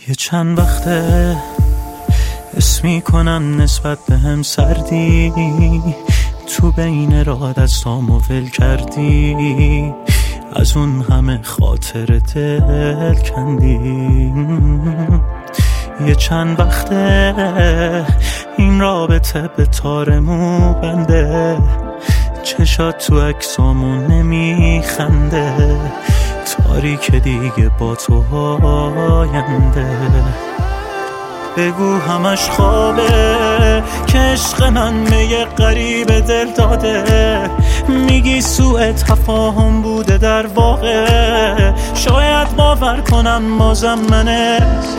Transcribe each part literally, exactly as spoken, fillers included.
یه چند وقته اسم میکنن نسبت به هم سردی، تو بین راه دستامو ول کردی، از اون همه خاطر دل کندی. یه چند وقته این رابطه به تارمو بنده، چشات تو عکسامون نمیخنده، تاریک دیگه با تو آینده. بگو همش خوابه که عشق من به یه غریب دل داده، میگی سوء تفاهم بوده در واقع، شاید باور کنم بازم منه.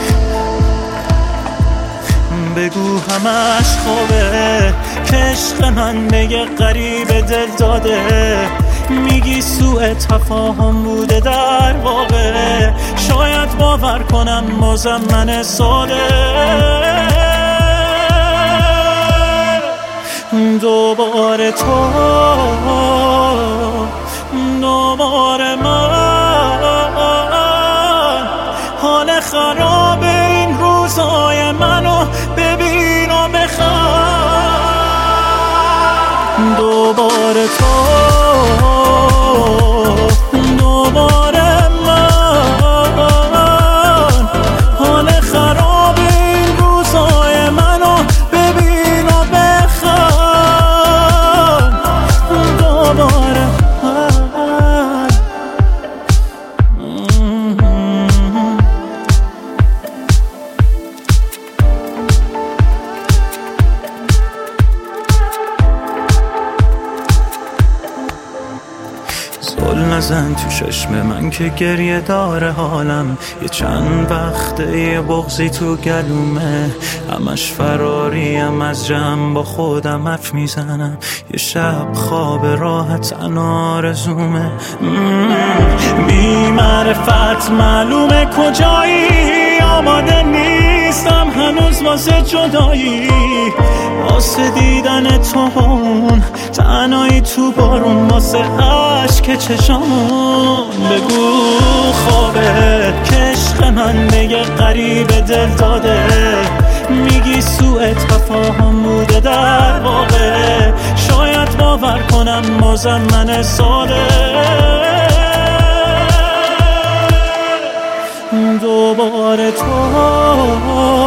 بگو همش خوابه که عشق من به یه غریب دل داده، میگی سوء تفاهم بوده در واقع، شاید باور کنم بازم من ساده. دوباره تو دوباره من، حال خراب این روزای منو ببین و بخند. دوباره تو دوباره من، حال خراب این روزای منو ببین و بخند. دوباره من. زل نزن تو چشم من که گریه داره حالم، یه چند وقته یه بغضی تو گلومه، همش فراریم از جمع با خودم حرف میزنم، یه شب خواب راحت آرزومه. بی معرفت معلومه کجایی، آماده نیستم هنوز واسه جدایی، واسه دیدن تو اون تنهایی تو بارون، واسه عشق چشامون. بگو خوابه که عشق من به یه غریب دل داده، میگی سوء تفاهم بوده در واقع، شاید باور کنم بازم من ساده. دوباره تو